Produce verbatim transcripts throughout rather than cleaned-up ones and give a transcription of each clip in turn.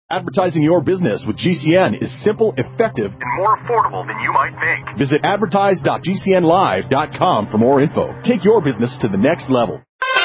Advertising your business with G C N is simple, effective, and more affordable than you might think. Visit advertise dot g c n live dot com for more info. Take your business to the next level.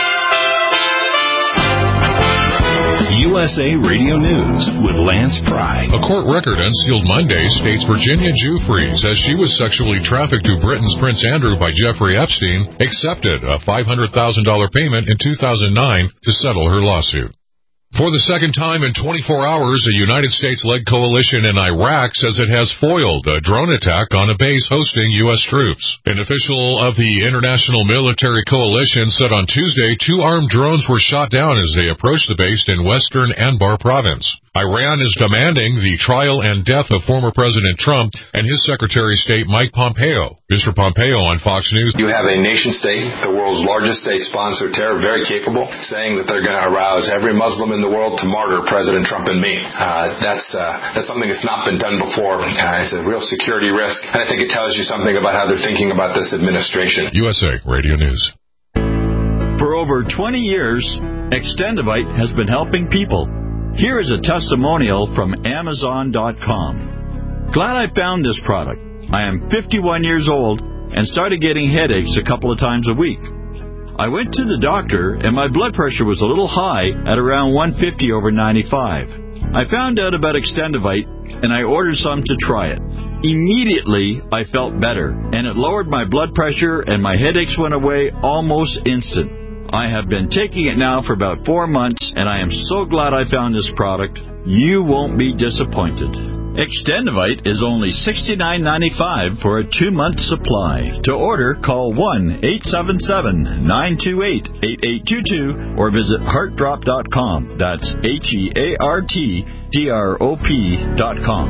U S A Radio News with Lance Pry. A court record unsealed Monday states Virginia Giuffre says she was sexually trafficked to Britain's Prince Andrew by Jeffrey Epstein, accepted a five hundred thousand dollars payment in two thousand nine to settle her lawsuit. For the second time in twenty-four hours, a United States-led coalition in Iraq says it has foiled a drone attack on a base hosting U S troops. An official of the International Military Coalition said on Tuesday two armed drones were shot down as they approached the base in western Anbar province. Iran is demanding the trial and death of former President Trump and his Secretary of State Mike Pompeo. Mister Pompeo on Fox News. You have a nation-state, the world's largest state sponsor of terror, very capable, saying that they're going to arouse every Muslim in the world to martyr President Trump and me. Uh, that's uh, that's something that's not been done before. Uh, it's a real security risk, and I think it tells you something about how they're thinking about this administration. U S A Radio News. For over twenty years, Extendivite has been helping people. Here is a testimonial from Amazon dot com. Glad I found this product. I am fifty-one years old and started getting headaches a couple of times a week. I went to the doctor and my blood pressure was a little high at around one fifty over ninety-five. I found out about Extendivite and I ordered some to try it. Immediately, I felt better and it lowered my blood pressure and my headaches went away almost instant. I have been taking it now for about four months, and I am so glad I found this product. You won't be disappointed. Extendivite is only sixty-nine ninety-five for a two-month supply. To order, call one eight seven seven nine two eight eight eight two two or visit heart drop dot com. That's H E A R T D R O P dot com.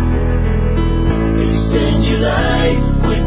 Extend your life with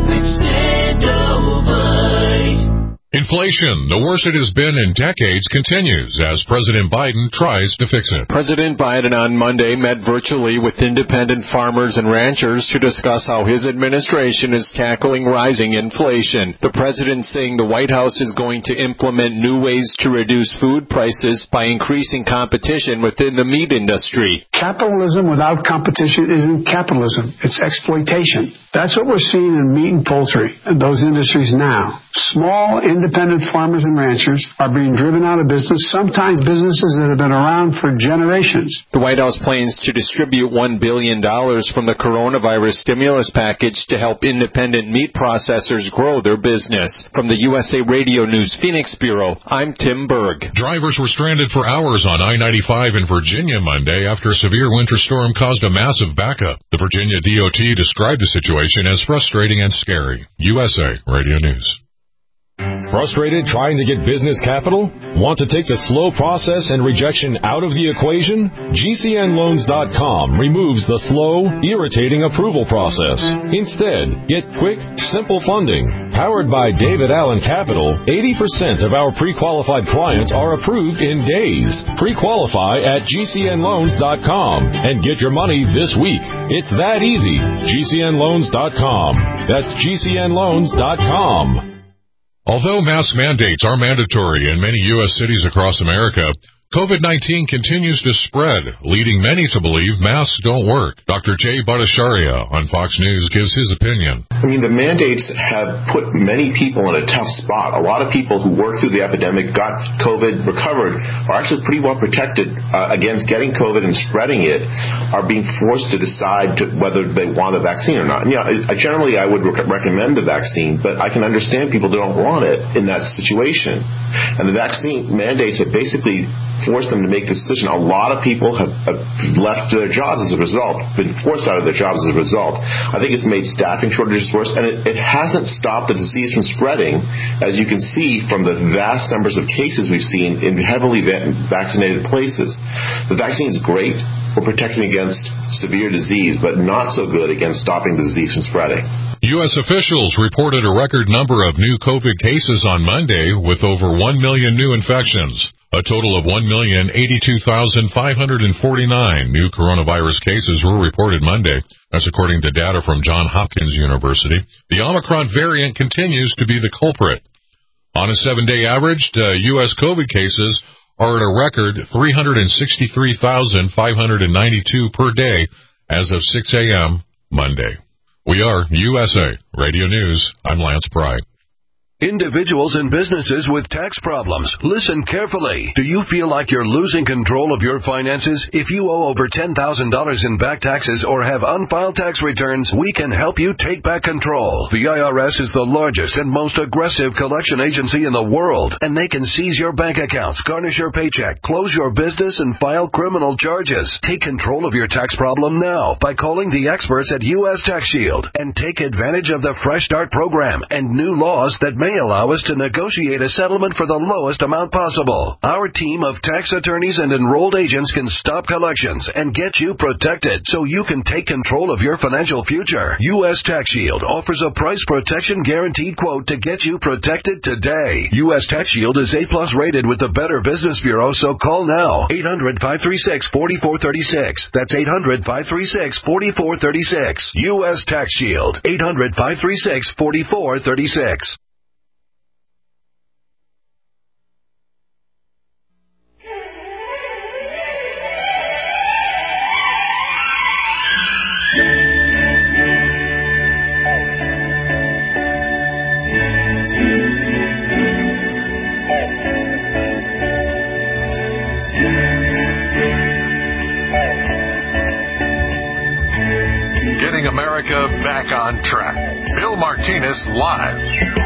Extendivite. Inflation, the worst it has been in decades, continues as President Biden tries to fix it. President Biden on Monday met virtually with independent farmers and ranchers to discuss how his administration is tackling rising inflation. The president saying the White House is going to implement new ways to reduce food prices by increasing competition within the meat industry. Capitalism without competition isn't capitalism. It's exploitation. That's what we're seeing in meat and poultry and those industries now. Small, independent farmers and ranchers are being driven out of business, sometimes businesses that have been around for generations. The White House plans to distribute one billion dollars from the coronavirus stimulus package to help independent meat processors grow their business. From the U S A Radio News Phoenix Bureau, I'm Tim Berg. Drivers were stranded for hours on I ninety-five in Virginia Monday after a severe winter storm caused a massive backup. The Virginia D O T described the situation as frustrating and scary. U S A Radio News. Frustrated trying to get business capital? Want to take the slow process and rejection out of the equation? G C N loans dot com removes the slow, irritating approval process. Instead, get quick, simple funding. Powered by David Allen Capital, eighty percent of our pre-qualified clients are approved in days. Pre-qualify at G C N loans dot com and get your money this week. It's that easy. G C N loans dot com. That's G C N loans dot com. Although mask mandates are mandatory in many U S cities across America, COVID nineteen continues to spread, leading many to believe masks don't work. Doctor Jay Bhattacharya on Fox News gives his opinion. I mean, the mandates have put many people in a tough spot. A lot of people who worked through the epidemic, got COVID, recovered, are actually pretty well protected uh, against getting COVID and spreading it, are being forced to decide to whether they want a vaccine or not. And, yeah, I, generally I would rec- recommend the vaccine, but I can understand people don't want it in that situation. And the vaccine mandates have basically forced them to make the decision. A lot of people have, have left their jobs as a result, been forced out of their jobs as a result. I think it's made staffing shortages worse, and it, it hasn't stopped the disease from spreading, as you can see from the vast numbers of cases we've seen in heavily va- vaccinated places. The vaccine is great for protecting against severe disease, but not so good against stopping the disease from spreading. U S officials reported a record number of new COVID cases on Monday with over one million new infections. A total of one million eighty-two thousand five hundred forty-nine new coronavirus cases were reported Monday. That's according to data from Johns Hopkins University. The Omicron variant continues to be the culprit. On a seven-day average, uh, U S COVID cases are at a record three hundred sixty-three thousand five hundred ninety-two per day as of six a.m. Monday. We are U S A Radio News. I'm Lance Pry. Individuals and businesses with tax problems, listen carefully. Do you feel like you're losing control of your finances? If you owe over ten thousand dollars in back taxes or have unfiled tax returns, we can help you take back control. The I R S is the largest and most aggressive collection agency in the world, and they can seize your bank accounts, garnish your paycheck, close your business, and file criminal charges. Take control of your tax problem now by calling the experts at U S Tax Shield and take advantage of the Fresh Start program and new laws that may allow us to negotiate a settlement for the lowest amount possible. Our team of tax attorneys and enrolled agents can stop collections and get you protected so you can take control of your financial future. U S Tax Shield offers a price protection guaranteed quote to get you protected today. U S Tax Shield is A plus rated with the Better Business Bureau, so call now. eight hundred, five three six, four four three six. That's eight hundred, five three six, four four three six. U S Tax Shield. eight hundred, five three six, four four three six. America back on track. Bill Martinez live.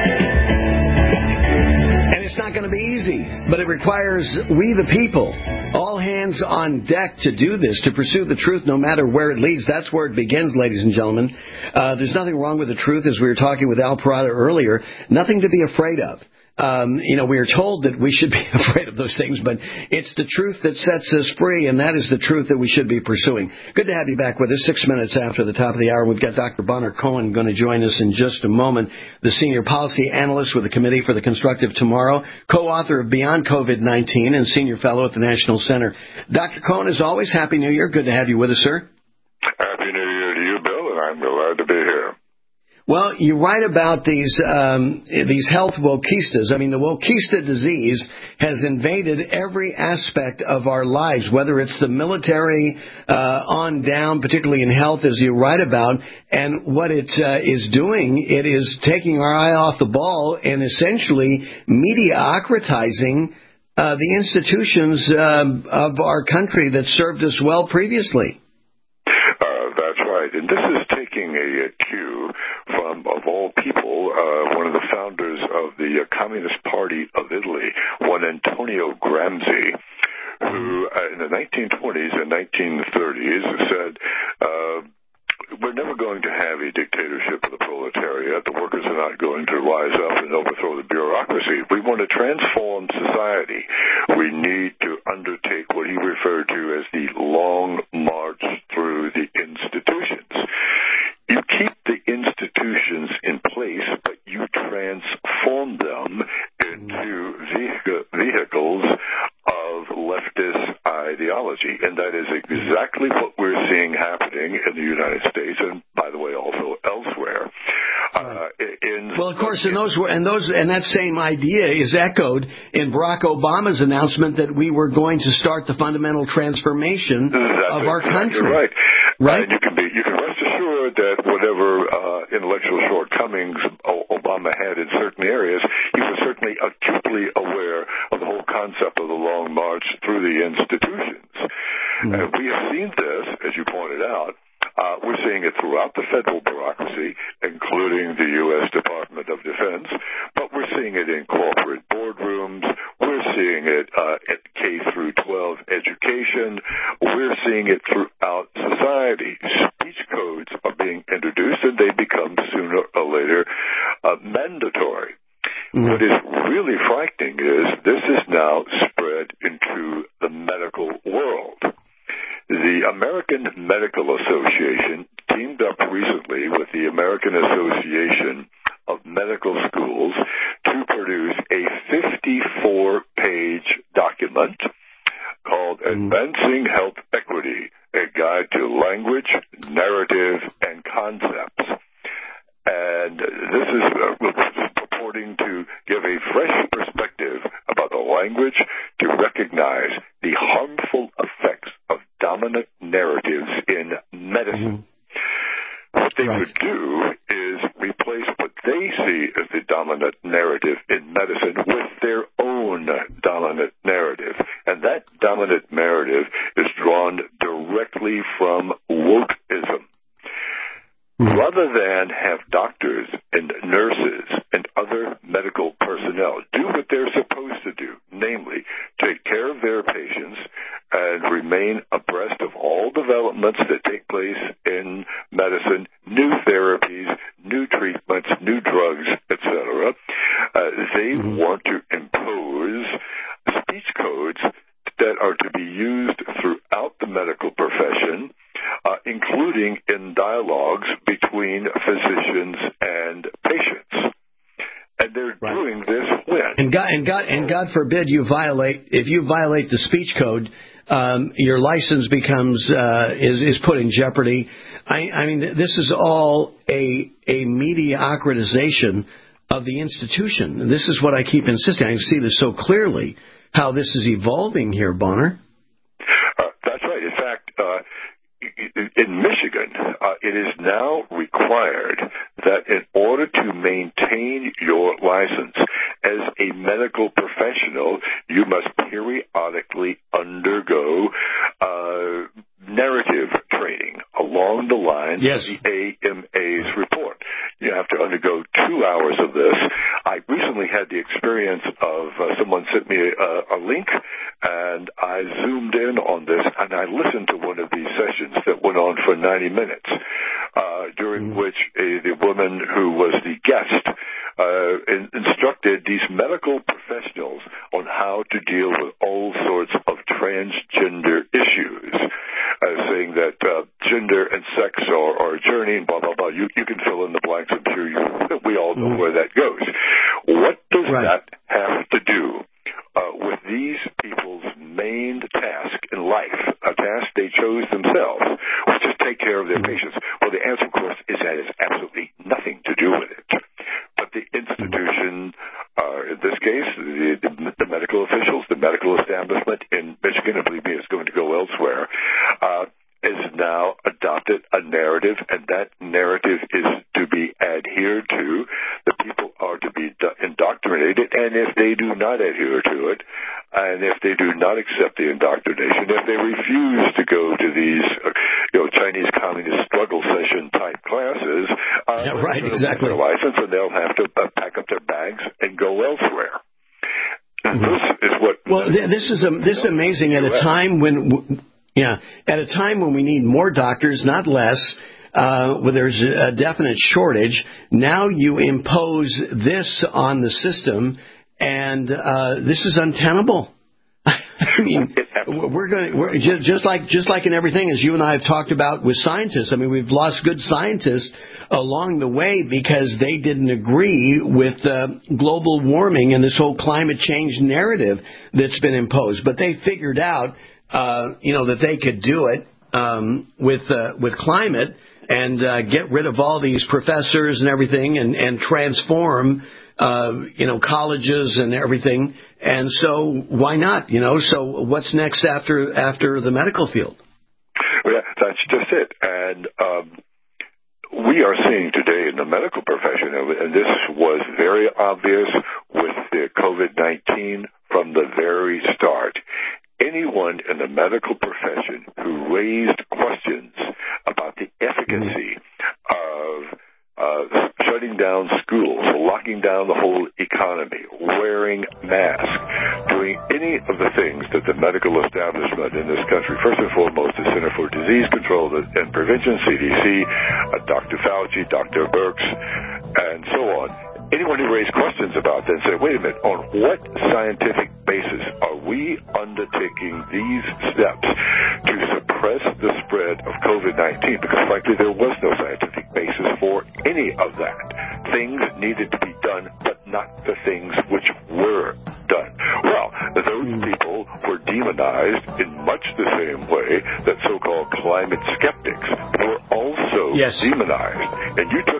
And it's not going to be easy, but it requires we the people, all hands on deck to do this, to pursue the truth no matter where it leads. That's where it begins, ladies and gentlemen. Uh, there's nothing wrong with the truth, as we were talking with Al Parada earlier. Nothing to be afraid of. Um, you know, we are told that we should be afraid of those things, but it's the truth that sets us free, and that is the truth that we should be pursuing. Good to have you back with us. Six minutes after the top of the hour, we've got Doctor Bonner Cohen going to join us in just a moment, the Senior Policy Analyst with the Committee for the Constructive Tomorrow, co-author of Beyond COVID nineteen, and Senior Fellow at the National Center. Doctor Cohen, as always, Happy New Year. Good to have you with us, sir. Happy New Year to you, Bill, and I'm glad to be here. Well, you write about these um, these health wokeistas. I mean, the wokista disease has invaded every aspect of our lives, whether it's the military uh, on down, particularly in health, as you write about. And what it uh, is doing, it is taking our eye off the ball and essentially mediocratizing uh, the institutions um, of our country that served us well previously. Uh, that's right. And this is taking a, a cue from, of all people, uh, one of the founders of the uh, Communist Party of Italy, one Antonio Gramsci, who uh, in the nineteen twenties and nineteen thirties said, uh, we're never going to have a dictatorship of the proletariat. The workers are not going to rise up and overthrow the bureaucracy. We want to transform society. We need to undertake what he referred to as the long march through the institutions. You keep the institutions in place, but you transform them into vehicles of leftist ideology. And that is exactly what we're seeing happening in the United States and, by the way, also elsewhere. Uh, in well, of course, and those were, and those and that same idea is echoed in Barack Obama's announcement that we were going to start the fundamental transformation That's of our exactly country. Right. Right. And you can be you can rest assured that whatever uh, intellectual shortcomings Obama had in certain areas, he was certainly acutely aware of the whole concept of the long march through the institutions. Mm-hmm. And we have seen this, as you pointed out. Uh, we're seeing it throughout the federal bureaucracy, including the U S Department of Defense, but we're seeing it in corporate boardrooms. We're seeing it uh, at K through twelve education. We're seeing it throughout society. Speech codes are being introduced, and they become sooner or later uh, mandatory. Mm-hmm. What is really frightening is this is now spread into the medical world. The American Medical Association teamed up recently with the American Association of Medical Schools to produce a fifty-four page document called Advancing Health Equity, a guide to language, narrative, and concepts. And this is uh, purporting to give a fresh perspective about the language, to recognize recognize the harmful effects of dominant narratives in medicine. Mm-hmm. What they right. would do is replace what they see as the dominant narrative in medicine with their own dominant narrative. And that dominant narrative is drawn directly from wokeism. Rather than have doctors and nurses and other medical personnel do what they're supposed to do, namely take care of their patients and remain abreast of all developments that take place in medicine, new therapies, new treatments, new drugs, et cetera, uh, they mm-hmm. want to impose speech codes that are to be used throughout the medical profession, uh, including in dialogues between physicians and patients. And they're right. doing this when? And God, and God, and God forbid you violate. If you violate the speech code, um, your license becomes uh, is is put in jeopardy. I, I mean, this is all a a mediocratization of the institution. And this is what I keep insisting. I see this so clearly. How this is evolving here, Bonner. Uh, that's right. In fact, uh, in Michigan, uh, it is now required that in order to maintain your license as a medical professional, you must periodically undergo uh, narrative training along the lines yes. of the A M A's report. You have to undergo two hours of this. I recently had the experience of uh, someone sent me a, a link, and I zoomed in on this, and I listened to one of these sessions that went on for ninety minutes, uh, during mm-hmm. which a, the woman who was the guest uh, in, instructed these medical professionals on how to deal with all sorts of transgender issues, uh, saying that uh, gender and sex are, are a journey, and blah, blah, blah. You, you can fill in the blanks. I'm sure you, we all know mm-hmm. where that goes. What does right. that have to do uh, with these people's main task in life, a task they chose themselves, which is take care of their mm-hmm. patients? Well, the answer, of course, is that it has absolutely nothing to do with it. But the institution, uh, in this case, the, the, the medical officials, the medical establishment in Michigan, I believe me, is going to go elsewhere, uh, has now adopted a narrative, and that narrative is to be adhered to. The people are to be indoctrinated, and if they do not adhere to it, and if they do not accept the indoctrination, if they refuse to go to these, uh, you know, Chinese Communist struggle session type classes, uh, yeah, right, exactly. their license, and they'll have to uh, pack up their bags and go elsewhere. Mm-hmm. This is what. Well, this is a, this is amazing at a time when. Yeah, at a time when we need more doctors, not less, uh, where there's a definite shortage, now you impose this on the system, and uh, this is untenable. I mean, we're going to we're, just, just like just like in everything, as you and I have talked about with scientists. I mean, we've lost good scientists along the way because they didn't agree with uh, global warming and this whole climate change narrative that's been imposed. But they figured out. Uh, you know, that they could do it um, with uh, with climate and uh, get rid of all these professors and everything and, and transform, uh, you know, colleges and everything. And so why not? You know, so what's next after after the medical field? Well, yeah, that's just it. And um, we are seeing today in the medical profession, and this was very obvious with the COVID nineteen from the very start. Anyone in the medical profession who raised questions about the efficacy of uh, shutting down schools, locking down the whole economy, wearing masks, doing any of the things that the medical establishment in this country, first and foremost, the Center for Disease Control and Prevention, C D C, uh, Doctor Fauci, Doctor Birx, and so on. Anyone who raised questions about that and said, wait a minute, on what scientific basis are we undertaking these steps to suppress the spread of COVID nineteen? Because frankly, there was no scientific basis for any of that. Things needed to be done, but not the things which were done. Well, those people were demonized in much the same way that so-called climate skeptics were also yes. demonized. And you took a prof-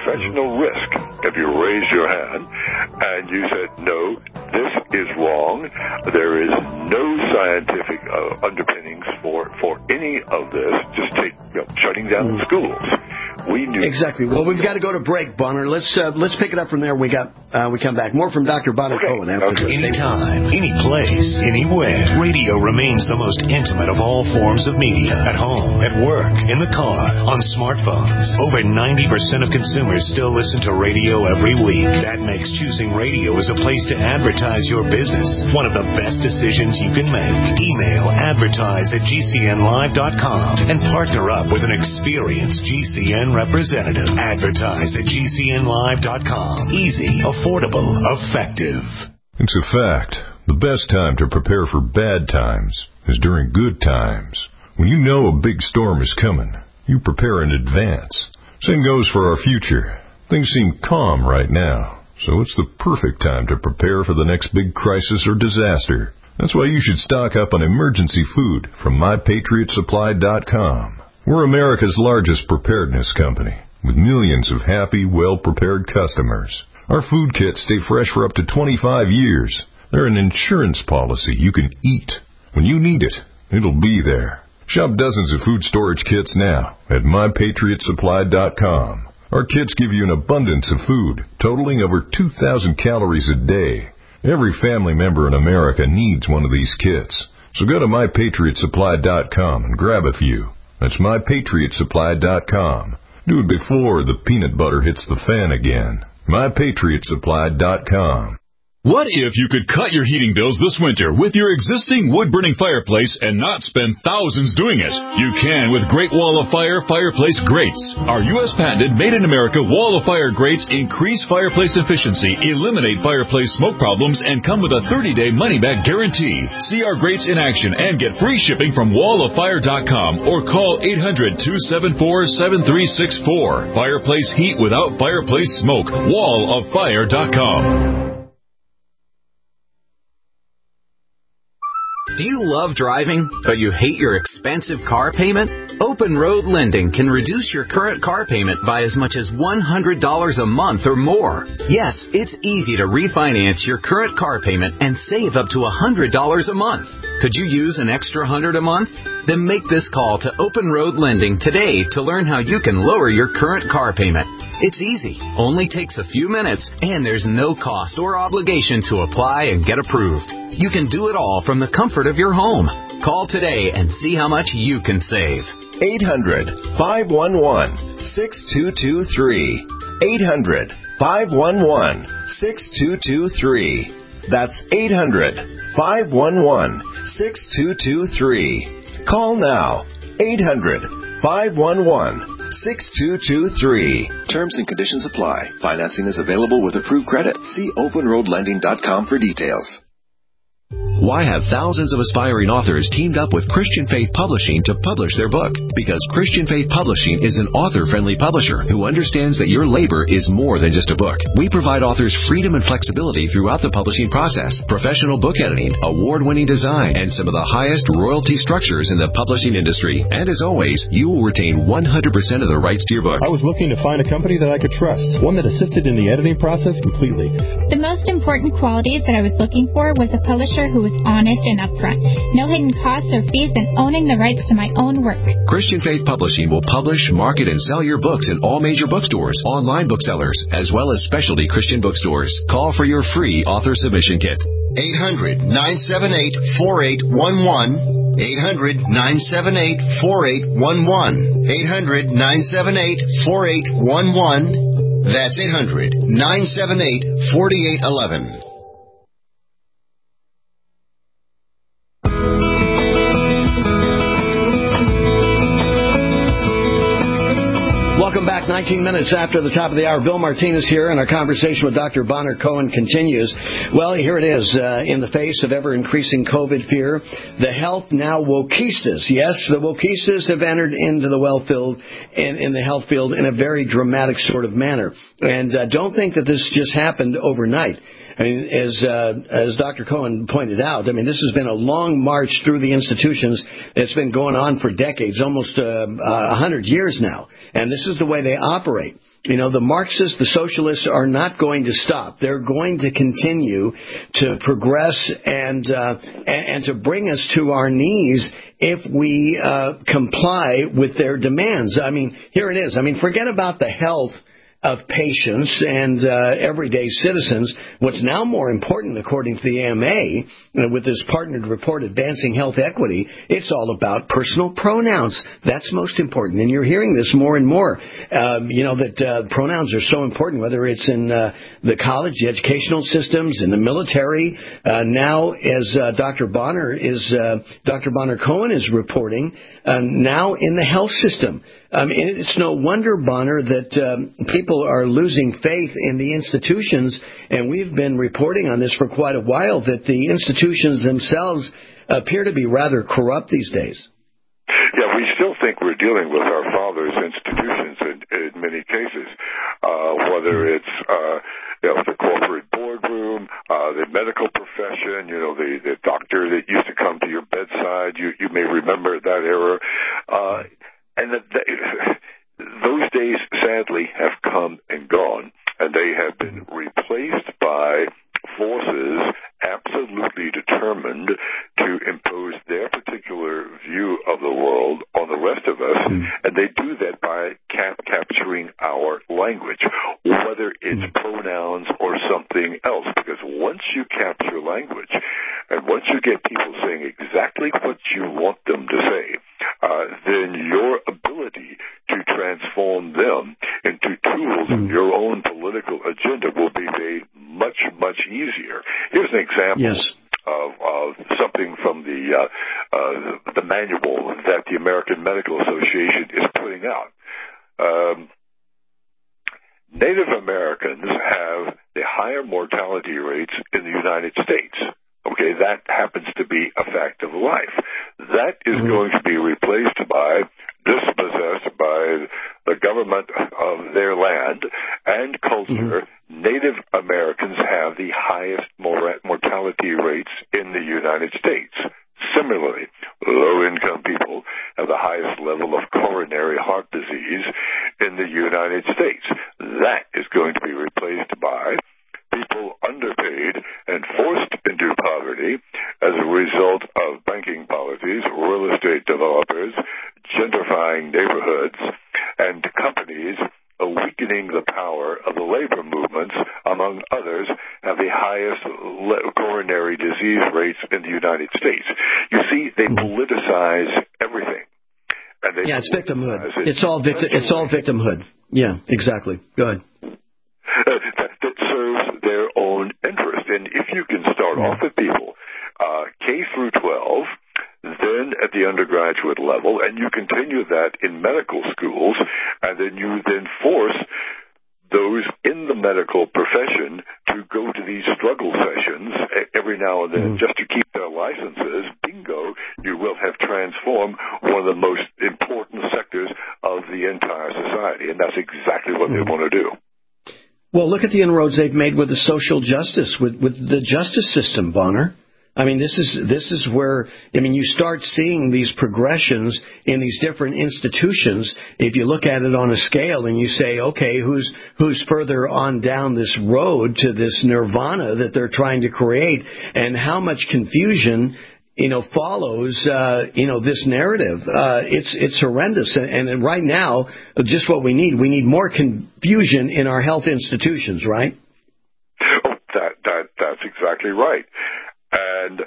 professional risk. If you raised your hand and you said, no, this is wrong, there is no scientific uh, underpinnings for, for any of this, just take you know, shutting down the schools. We knew exactly. Well, we've got to go to break, Bonner. Let's uh, let's pick it up from there. When we got uh, we come back. More from Doctor Bonner okay. Cohen after okay. Anytime, any place, anywhere. Radio remains the most intimate of all forms of media. At home, at work, in the car, on smartphones. Over ninety percent of consumers still listen to radio every week. That makes choosing radio as a place to advertise your business one of the best decisions you can make. Email advertise at G C N live dot com and partner up with an experienced G C N representative. Advertise at G C N live dot com. Easy, affordable, effective. It's a fact. The best time to prepare for bad times is during good times. When you know a big storm is coming, you prepare in advance. Same goes for our future. Things seem calm right now, so it's the perfect time to prepare for the next big crisis or disaster. That's why you should stock up on emergency food from my patriot supply dot com. We're America's largest preparedness company, with millions of happy, well-prepared customers. Our food kits stay fresh for up to twenty-five years. They're an insurance policy you can eat. When you need it, it'll be there. Shop dozens of food storage kits now at my patriot supply dot com. Our kits give you an abundance of food, totaling over two thousand calories a day. Every family member in America needs one of these kits. So go to my patriot supply dot com and grab a few. That's my patriot supply dot com. Do it before the peanut butter hits the fan again. my patriot supply dot com. What if you could cut your heating bills this winter with your existing wood-burning fireplace and not spend thousands doing it? You can with Great Wall of Fire Fireplace Grates. Our U S patented made-in-America Wall of Fire grates increase fireplace efficiency, eliminate fireplace smoke problems, and come with a thirty-day money-back guarantee. See our grates in action and get free shipping from wall of fire dot com or call eight hundred, two seven four, seven three six four. Fireplace heat without fireplace smoke. wall of fire dot com. Do you love driving, but you hate your expensive car payment? Open Road Lending can reduce your current car payment by as much as one hundred dollars a month or more. Yes, it's easy to refinance your current car payment and save up to one hundred dollars a month. Could you use an extra one hundred dollars a month? Then make this call to Open Road Lending today to learn how you can lower your current car payment. It's easy, only takes a few minutes, and there's no cost or obligation to apply and get approved. You can do it all from the comfort of your home. Call today and see how much you can save. eight hundred, five one one, six two two three. eight hundred, five one one, six two two three. That's eight hundred, five one one, six two two three. Call now. eight hundred, five one one, six two two three. Terms and conditions apply. Financing is available with approved credit. See open road lending dot com for details. Why have thousands of aspiring authors teamed up with Christian Faith Publishing to publish their book? Because Christian Faith Publishing is an author-friendly publisher who understands that your labor is more than just a book. We provide authors freedom and flexibility throughout the publishing process, professional book editing, award-winning design, and some of the highest royalty structures in the publishing industry. And as always, you will retain one hundred percent of the rights to your book. I was looking to find a company that I could trust, one that assisted in the editing process completely. The most important qualities that I was looking for was a publisher who was honest and upfront. No hidden costs or fees, and owning the rights to my own work. Christian Faith Publishing will publish, market, and sell your books in all major bookstores, online booksellers, as well as specialty Christian bookstores. Call for your free author submission kit. eight hundred, nine seven eight, four eight one one. eight hundred, nine seven eight, four eight one one. eight hundred, nine seven eight, four eight one one. That's eight hundred, nine seven eight, four eight one one. Welcome back. nineteen minutes after the top of the hour. Bill Martinez here, and our conversation with Doctor Bonner Cohen continues. Well, here it is. Uh, in the face of ever-increasing COVID fear, the health now wokeistas. Yes, the wokeistas have entered into the well field in, in the health field in a very dramatic sort of manner. And uh, don't think that this just happened overnight. I mean, as uh, as Doctor Cohen pointed out, I mean, this has been a long march through the institutions. It's been going on for decades, almost uh, a hundred years now, and this is the way they operate. You know, the Marxists, the socialists are not going to stop. They're going to continue to progress and uh, and to bring us to our knees if we uh, comply with their demands. I mean, here it is. I mean, forget about the health of patients and uh, everyday citizens. What's now more important, according to the A M A, uh, with this partnered report advancing health equity, it's all about personal pronouns. That's most important, and you're hearing this more and more. Um, you know that uh, pronouns are so important, whether it's in uh, the college, the educational systems, in the military. Uh, now, as uh, Doctor Bonner is, uh, Doctor Bonner Cohen is reporting, uh, now in the health system. I mean, it's no wonder, Bonner, that um, people are losing faith in the institutions, and we've been reporting on this for quite a while, that the institutions themselves appear to be rather corrupt these days. Yeah, we still think we're dealing with our fathers' institutions in, in many cases, uh, whether it's uh, you know, the corporate boardroom, uh, the medical profession, you know, the, the doctor that used to come to your bedside. You, you may remember that era. Uh, And the, the, those days, sadly, have come and gone, and they have been replaced by forces absolutely determined to impose their particular view of the world on the rest of us, mm. and they do that by cap- capturing our language, whether it's mm. pronouns or something else, because once you capture language, and once you get people saying exactly what you want them to say, uh, then your ability to transform them into tools mm. of your own political agenda will be made much, much easier. Here's an example yes. of, of something from the uh, uh, the manual that the American Medical Association is putting out. Um, Native Americans have the higher mortality rates in the United States. Okay, that happens to be a fact of life. That is mm-hmm. going to be replaced by, dispossessed by the government of their land and culture. Mm-hmm. Native Americans have the highest mor- mortality rates in the United States. Similarly, low-income people have the highest level of coronary heart disease in the United States. That is going to be replaced by people underpaid and forced into poverty as a result of banking policies, real estate developers, gentrifying neighborhoods, and companies weakening the power of the labor movements, among others, have the highest le- coronary disease rates in the United States. You see, they politicize everything. And they yeah, it's victimhood. It. It's all victim. It's all victimhood. Yeah, exactly. Go ahead. Uh, that, that serves their own interest. And if you can start off with people uh, K through twelve, then at the undergraduate level, and you continue that in medical schools, and then you then force those in the medical profession to go to these struggle sessions every now and then mm. just to keep their licenses, bingo, you will have transformed one of the most important sectors of the entire society. And that's exactly what mm. they want to do. Well, look at the inroads they've made with the social justice, with, with the justice system, Bonner. I mean, this is this is where, I mean, you start seeing these progressions in these different institutions. If you look at it on a scale and you say, okay, who's who's further on down this road to this nirvana that they're trying to create, and how much confusion, you know, follows, uh, you know, this narrative. Uh, it's it's horrendous. And, and right now, just what we need, we need more confusion in our health institutions, right? Oh, that that that's exactly right. And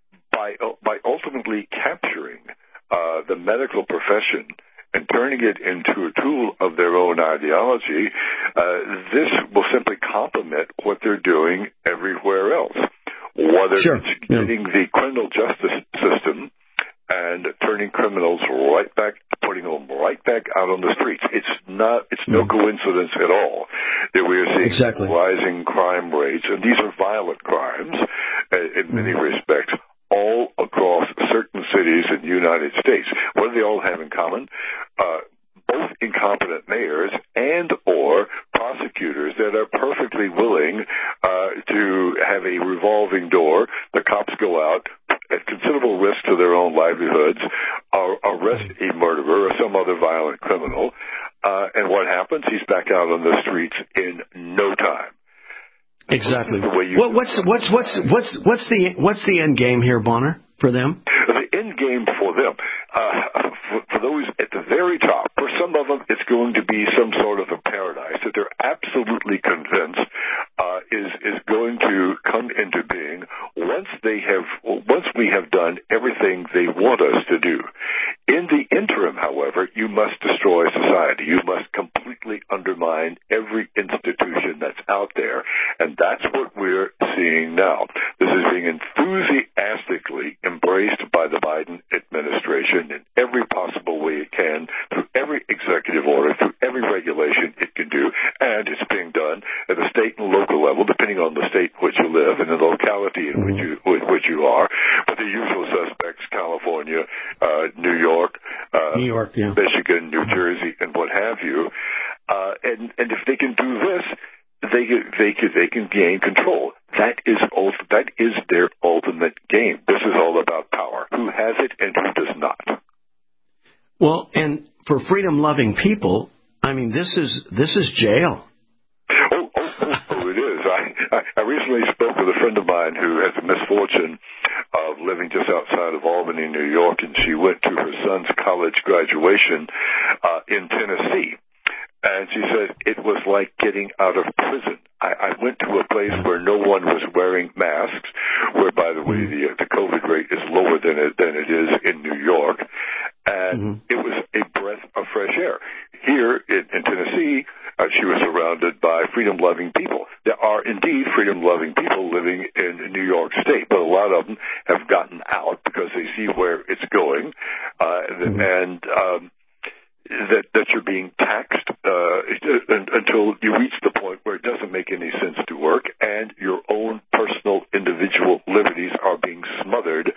by by ultimately capturing uh, the medical profession and turning it into a tool of their own ideology, uh, this will simply complement what they're doing everywhere else. Whether sure. it's getting yeah. the criminal justice system and turning criminals right back, putting them right back out on the streets. It's not, it's no mm. coincidence at all that we are seeing exactly. rising crime rates, and these are violent crimes uh, in many mm. respects, all across certain cities in the United States. What do they all have in common? Uh, both incompetent mayors and or prosecutors that are perfectly willing uh, to have a revolving door. The cops go out at considerable risk to their own livelihoods, or arrest a murderer or some other violent criminal. Uh, and what happens? moments, he's back out on the streets in no time. Exactly. What, what's what's what's what's what's the what's the end game here, Bonner, for them? The end game for them, uh, for, for those at the very top, for some of them, it's going to be some sort of a paradise that they're absolutely convinced uh, is is going to come into being once they have once we have done everything they want us to do. In the interim, however, you must destroy society. You must completely undermine every institution that's out there, and that's what we're seeing now. This is being enthusiastically embraced by the Biden administration in every possible way it can, through every executive order, through every regulation it can do, and it's being done at the state and local level, depending on the state in which you live and the locality in which you, in which you are. But the usual suspects, California, uh, New York, Uh, New York, yeah. Michigan, New Jersey, and what have you, uh, and and if they can do this, they they can they can gain control. That is that is their ultimate game. This is all about power. Who has it and who does not? Well, and for freedom-loving people, I mean, this is this is jail. Oh, oh, oh, oh it is. I, I I recently spoke with a friend of mine who has the misfortune of living just outside of Albany, New York, and she went to her son's college graduation uh, in Tennessee. And she said it was like getting out of prison. I, I went to a place where no one was wearing masks, where, by the way, the, the COVID rate is lower than it, than it is in New York. And mm-hmm. it was a breath of fresh air. Here in, in Tennessee, uh, she was surrounded by freedom-loving people. There are indeed freedom-loving people living in New York State, but a lot of them have gotten out because they see where it's going, uh, mm-hmm. and um, that that you're being taxed uh, until you reach the point where it doesn't make any sense to work, and your own personal individual liberties are being smothered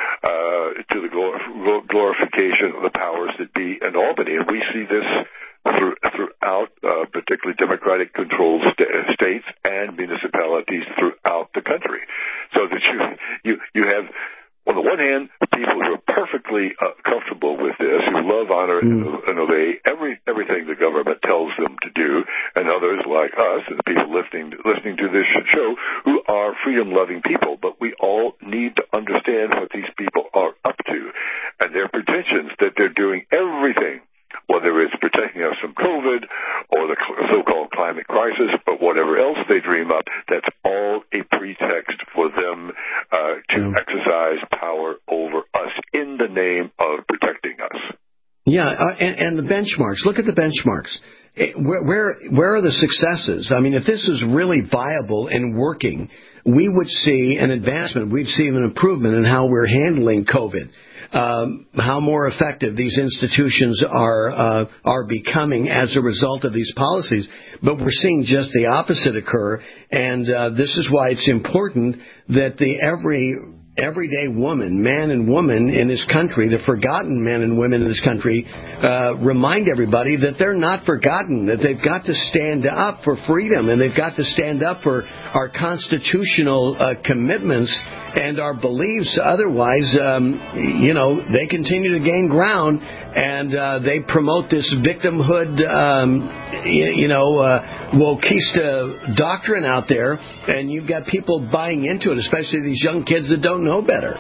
uh, to the glor- glorification of the powers that be in Albany. And we see this through, throughout uh, particularly Democratic-controlled st- states and municipalities throughout the country. So that you you, you have, on the one hand, people who are perfectly uh, comfortable with this, who love, honor, mm. and, and obey every everything the government tells them to do, and others like us, and the people listening listening to this show, who are freedom-loving people. But we all need to understand what these people are up to, and their pretensions that they're doing everything, whether it's protecting us from COVID or the so-called climate crisis, but whatever else they dream up, that's all a pretext for them uh, to mm. exercise power over us in the name of protecting us. Yeah, uh, and, and the benchmarks. Look at the benchmarks. It, where, where where are the successes? I mean, if this is really viable and working, we would see an advancement. We'd see an improvement in how we're handling COVID. Um, how more effective these institutions are uh, are becoming as a result of these policies. But we're seeing just the opposite occur, and uh, this is why it's important that the every everyday woman, man and woman in this country, the forgotten men and women in this country, uh, remind everybody that they're not forgotten, that they've got to stand up for freedom, and they've got to stand up for our constitutional uh, commitments and our beliefs. Otherwise, um, you know, they continue to gain ground, and uh, they promote this victimhood, um, you, you know, uh, wokeista doctrine out there, and you've got people buying into it, especially these young kids that don't know better.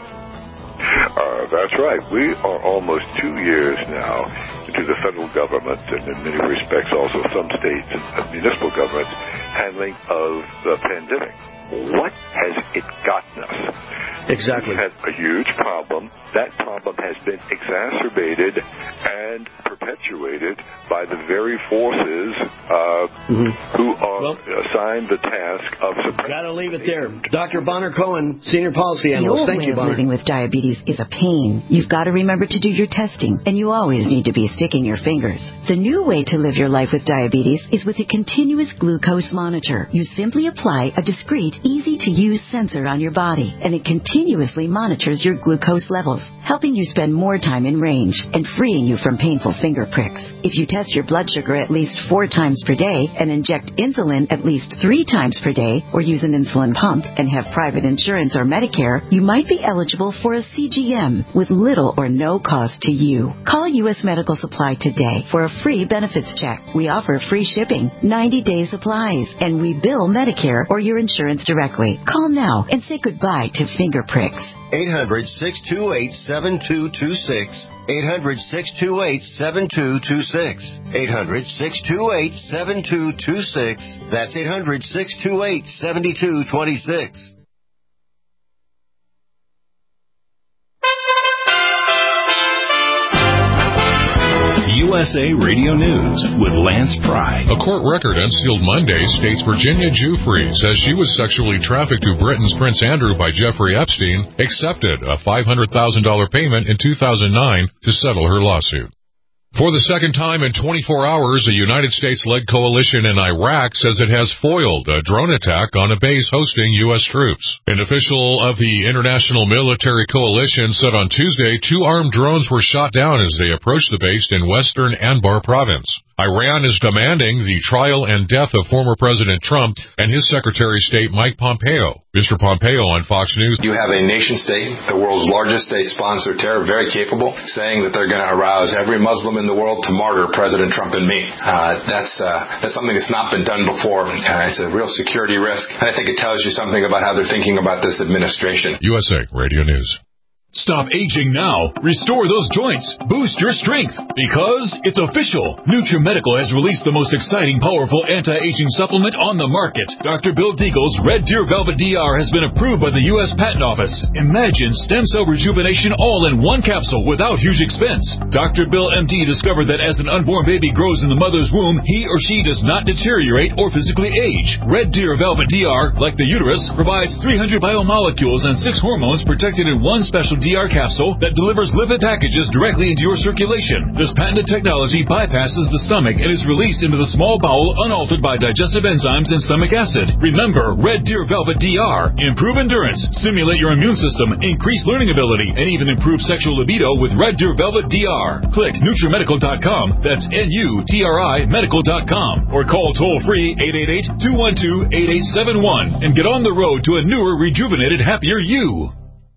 Uh, that's right. We are almost two years now into the federal government, and in many respects also some states and municipal governments, handling of the pandemic. What has it gotten us? Exactly. We've had a huge problem. That problem has been exacerbated and perpetuated by the very forces uh, mm-hmm. who are well, assigned the task of suppressing. Got to leave it there. Doctor Bonner Cohen, Senior Policy Analyst. Your Thank way you, of Bonner. living with diabetes is a pain. You've got to remember to do your testing, and you always need to be sticking your fingers. The new way to live your life with diabetes is with a continuous glucose monitor. You simply apply a discreet easy-to-use sensor on your body, and it continuously monitors your glucose levels, helping you spend more time in range and freeing you from painful finger pricks. If you test your blood sugar at least four times per day and inject insulin at least three times per day, or use an insulin pump and have private insurance or Medicare, you might be eligible for a C G M with little or no cost to you. Call U S Medical Supply today for a free benefits check. We offer free shipping, ninety-day supplies, and we bill Medicare or your insurance directly. Call now and say goodbye to finger pricks. eight hundred, six two eight, seven two two six. eight hundred, six two eight, seven two two six. eight hundred, six two eight, seven two two six. That's eight hundred, six two eight, seven two two six. U S A Radio News with Lance Pry. A court record unsealed Monday states Virginia Giuffre says she was sexually trafficked to Britain's Prince Andrew by Jeffrey Epstein, accepted a five hundred thousand dollars payment in two thousand nine to settle her lawsuit. For the second time in twenty-four hours, a United States-led coalition in Iraq says it has foiled a drone attack on a base hosting U S troops. An official of the International Military Coalition said on Tuesday two armed drones were shot down as they approached the base in western Anbar province. Iran is demanding the trial and death of former President Trump and his Secretary of State Mike Pompeo. Mister Pompeo on Fox News. You have a nation state, the world's largest state sponsor of terror, very capable, saying that they're going to arouse every Muslim in the world to martyr President Trump and me. Uh, that's uh, that's something that's not been done before. Uh, it's a real security risk, and I think it tells you something about how they're thinking about this administration. U S A Radio News. Stop aging now. Restore those joints. Boost your strength. Because it's official. NutriMedical has released the most exciting, powerful anti-aging supplement on the market. Doctor Bill Deagle's Red Deer Velvet D R has been approved by the U S Patent Office. Imagine stem cell rejuvenation all in one capsule without huge expense. Doctor Bill M D discovered that as an unborn baby grows in the mother's womb, he or she does not deteriorate or physically age. Red Deer Velvet D R, like the uterus, provides three hundred biomolecules and six hormones protected in one special D R capsule that delivers lipid packages directly into your circulation. This patented technology bypasses the stomach and is released into the small bowel unaltered by digestive enzymes and stomach acid. Remember, Red Deer Velvet D R. Improve endurance, stimulate your immune system, increase learning ability, and even improve sexual libido with Red Deer Velvet D R. Click NutriMedical dot com, that's N U T R I medical dot com, or call toll-free eight eight eight, two one two, eight eight seven one and get on the road to a newer, rejuvenated, happier you.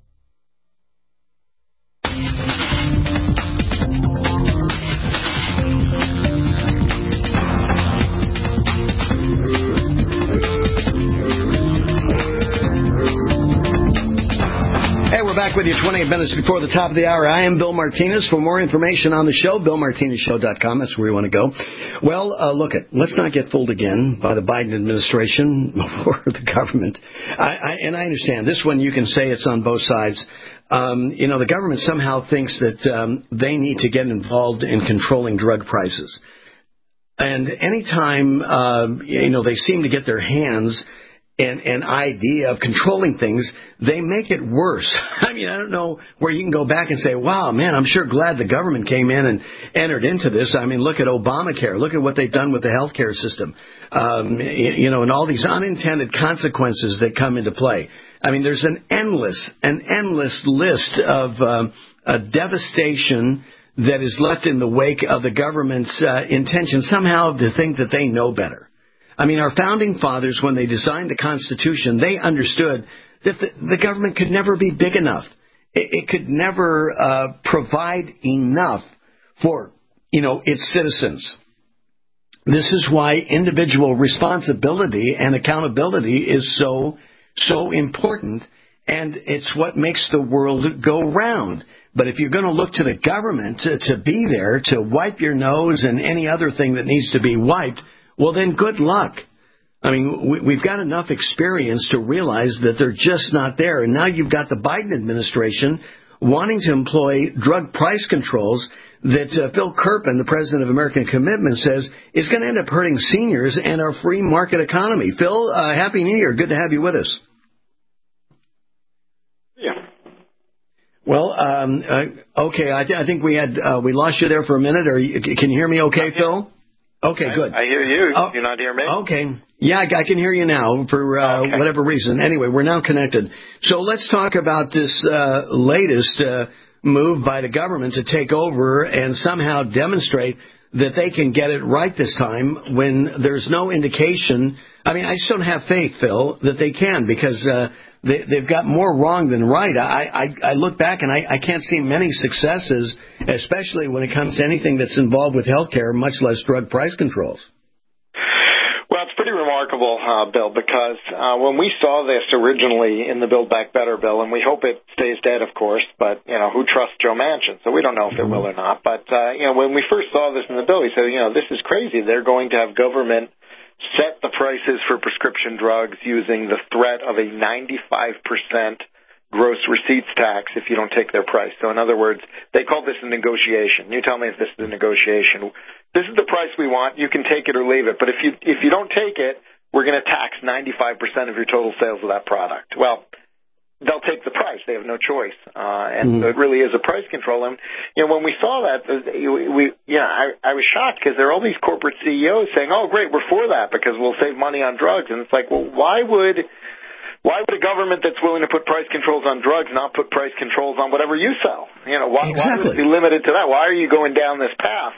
Back with you twenty-eight minutes before the top of the hour. I am Bill Martinez. For more information on the show, bill martinez show dot com. That's where you want to go. Well, uh, look, it. Let's not get fooled again by the Biden administration or the government. I, I, and I understand this one. You can say it's on both sides. Um, you know, the government somehow thinks that um, they need to get involved in controlling drug prices. And anytime, uh, you know, they seem to get their hands and an idea of controlling things, they make it worse. I mean, I don't know where you can go back and say, wow, man, I'm sure glad the government came in and entered into this. I mean, look at Obamacare. Look at what they've done with the healthcare system, um, you know, and all these unintended consequences that come into play. I mean, there's an endless, an endless list of um, uh, devastation that is left in the wake of the government's uh, intention somehow to think that they know better. I mean, our founding fathers, when they designed the Constitution, they understood that the, the government could never be big enough. It, it could never uh, provide enough for, you know, its citizens. This is why individual responsibility and accountability is so, so important, and it's what makes the world go round. But if you're going to look to the government to, to be there, to wipe your nose and any other thing that needs to be wiped, well, then good luck. I mean, we, we've got enough experience to realize that they're just not there. And now you've got the Biden administration wanting to employ drug price controls that uh, Phil Kerpen, the president of American Commitment, says is going to end up hurting seniors and our free market economy. Phil, uh, Happy New Year. Good to have you with us. Yeah. Well, um, uh, okay, I, th- I think we had uh, we lost you there for a minute. Or you, can you hear me okay, Phil? Okay, I, good. I hear you. Oh, Do you not hear me? Okay. Yeah, I, I can hear you now for uh, okay. whatever reason. Anyway, we're now connected. So let's talk about this uh, latest uh, move by the government to take over and somehow demonstrate that they can get it right this time when there's no indication. I mean, I just don't have faith, Phil, that they can, because uh, they, they've got more wrong than right. I, I, I look back and I, I can't see many successes, especially when it comes to anything that's involved with health care, much less drug price controls. Well, it's pretty remarkable, uh, Bill, because uh, when we saw this originally in the Build Back Better bill, and we hope it stays dead, of course, but, you know, who trusts Joe Manchin? So we don't know if it will or not. But, uh, you know, when we first saw this in the bill, we said, you know, this is crazy. They're going to have government set the prices for prescription drugs using the threat of a ninety-five percent gross receipts tax if you don't take their price. So in other words, they call this a negotiation. You tell me if this is a negotiation. This is the price we want. You can take it or leave it. But if you if you don't take it, we're going to tax ninety-five percent of your total sales of that product. Well, they'll take the price. They have no choice. Uh, and mm-hmm. so it really is a price control. And, you know, when we saw that, we, yeah, I, I was shocked because there are all these corporate C E Os saying, oh, great, we're for that because we'll save money on drugs. And it's like, well, why would... Why would a government that's willing to put price controls on drugs not put price controls on whatever you sell? You know, why, exactly. why would it be limited to that? Why are you going down this path?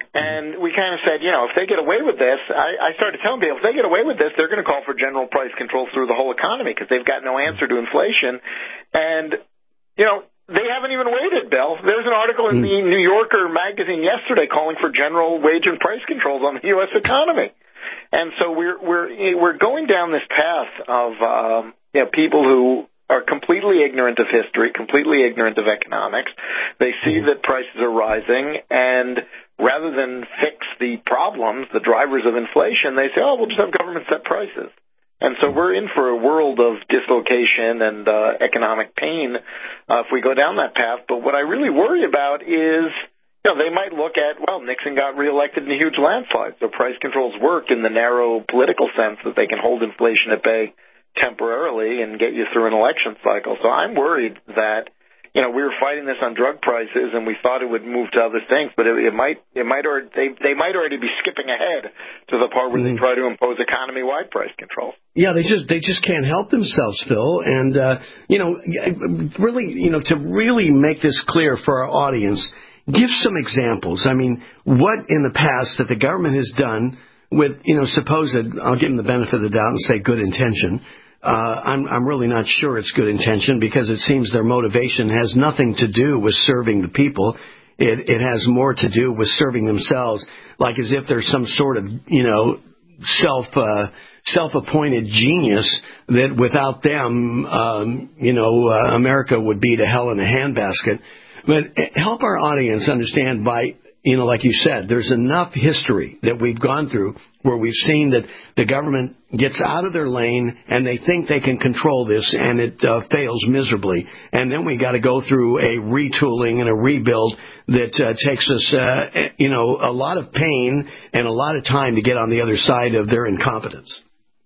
And we kind of said, you know, if they get away with this, I, I started telling people, if they get away with this, they're going to call for general price controls through the whole economy because they've got no answer to inflation. And, you know, they haven't even waited, Bill. There's an article in the New Yorker magazine yesterday calling for general wage and price controls on the U S economy. And so we're we're we're going down this path of um, you know, people who are completely ignorant of history, completely ignorant of economics. They see that prices are rising, and rather than fix the problems, the drivers of inflation, they say, "Oh, we'll just have government set prices." And so we're in for a world of dislocation and uh, economic pain uh, if we go down that path. But what I really worry about is, you know, they might look at, well, Nixon got reelected in a huge landslide, so price controls work in the narrow political sense that they can hold inflation at bay temporarily and get you through an election cycle. So I'm worried that, you know, we were fighting this on drug prices and we thought it would move to other things, but it, it might, it might, or they, they might already be skipping ahead to the part where mm. they try to impose economy-wide price controls. Yeah, they just they just can't help themselves, Phil. And uh, you know, really, you know, to really make this clear for our audience, give some examples. I mean, what in the past that the government has done with, you know, supposed, I'll give them the benefit of the doubt and say good intention. Uh, I'm, I'm really not sure it's good intention because it seems their motivation has nothing to do with serving the people. It, it has more to do with serving themselves, like as if there's some sort of, you know, self, uh, self-appointed genius that without them, um, you know, uh, America would be to hell in a handbasket. But help our audience understand by, you know, like you said, there's enough history that we've gone through where we've seen that the government gets out of their lane and they think they can control this and it uh, fails miserably. And then we got to go through a retooling and a rebuild that uh, takes us, uh, you know, a lot of pain and a lot of time to get on the other side of their incompetence.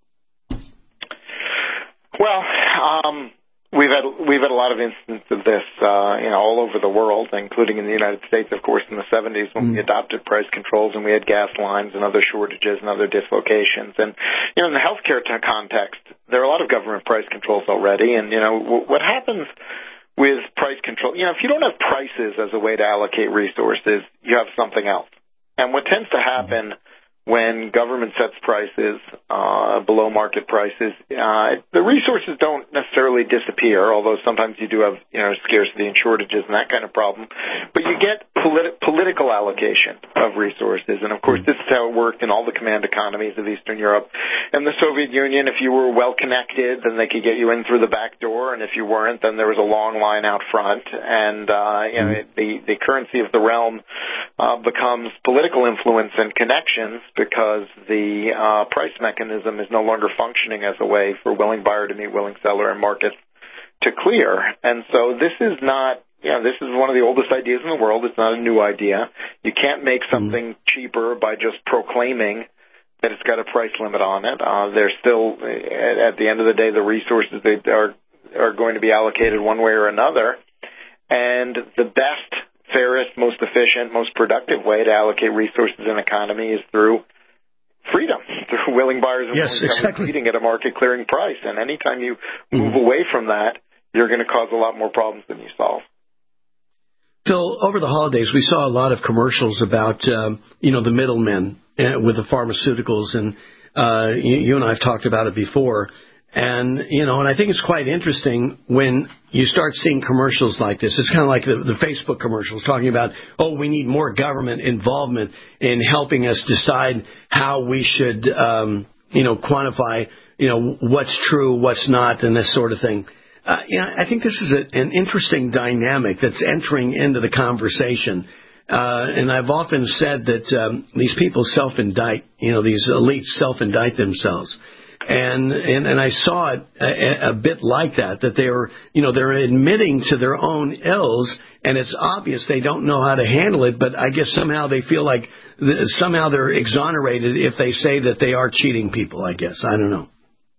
Well, um... We've had we've had a lot of instances of this, uh, you know, all over the world, including in the United States, of course, in the seventies when mm. we adopted price controls and we had gas lines and other shortages and other dislocations. And you know, in the healthcare t- context, there are a lot of government price controls already. And you know, w- what happens with price control? You know, if you don't have prices as a way to allocate resources, you have something else. And what tends to happen when government sets prices uh, below market prices, uh, the resources don't necessarily disappear, although sometimes you do have, you know, scarcity and shortages and that kind of problem. But you get politi- political allocation of resources. And, of course, this is how it worked in all the command economies of Eastern Europe. And the Soviet Union, if you were well-connected, then they could get you in through the back door. And if you weren't, then there was a long line out front. And, uh, you know, the, the currency of the realm uh, becomes political influence and connections, because the uh, price mechanism is no longer functioning as a way for willing buyer to meet willing seller and markets to clear. And so this is not, you know, this is one of the oldest ideas in the world. It's not a new idea. You can't make something cheaper by just proclaiming that it's got a price limit on it. Uh, there's still, at, at the end of the day, the resources that are, are going to be allocated one way or another. And the best fairest, most efficient, most productive way to allocate resources in an economy is through freedom, through willing buyers and yes, willing exactly. competing at a market clearing price. And anytime you move mm-hmm. away from that, you're going to cause a lot more problems than you solve. Phil, over the holidays, we saw a lot of commercials about, um, you know, the middlemen uh, with the pharmaceuticals, and uh, you, you and I have talked about it before. And, you know, and I think it's quite interesting when you start seeing commercials like this. It's kind of like the, the Facebook commercials talking about, oh, we need more government involvement in helping us decide how we should, um, you know, quantify, you know, what's true, what's not, and this sort of thing. Uh, you know, I think this is a, an interesting dynamic that's entering into the conversation. Uh, and I've often said that um, these people self-indict, you know, these elites self-indict themselves. And, and and I saw it a, a bit like that, that they're, you know, they're admitting to their own ills, and it's obvious they don't know how to handle it, but I guess somehow they feel like th- somehow they're exonerated if they say that they are cheating people, I guess. I don't know.